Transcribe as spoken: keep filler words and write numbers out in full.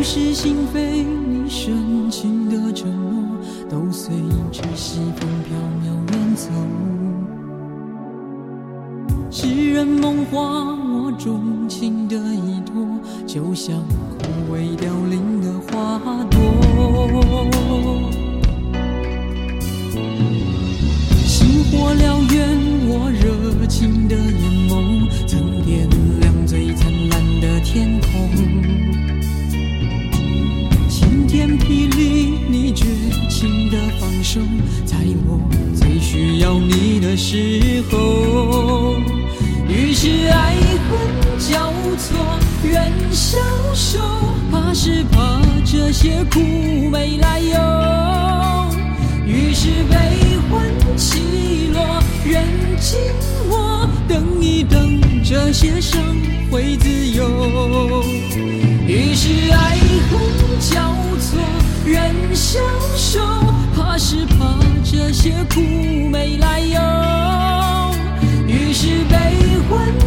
是心扉里深情的承诺，都随着西风飘渺远走。诗人梦话，我钟情的依托，就像枯萎凋零的花朵。星火燎原，我热情的眼眸，曾点亮最灿烂的天空。晴天霹雳，你绝情的放手，在我最需要你的时候。于是爱恨交错，愿消受，怕是怕这些苦没来由。于是悲欢起落，任紧握，等一等，这些伤会自由。于是爱恨交错，愿消受，怕是怕这些苦没来由。于是悲欢